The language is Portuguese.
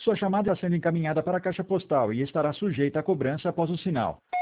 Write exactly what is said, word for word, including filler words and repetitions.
Sua chamada está sendo encaminhada para a caixa postal e estará sujeita a cobrança após o sinal.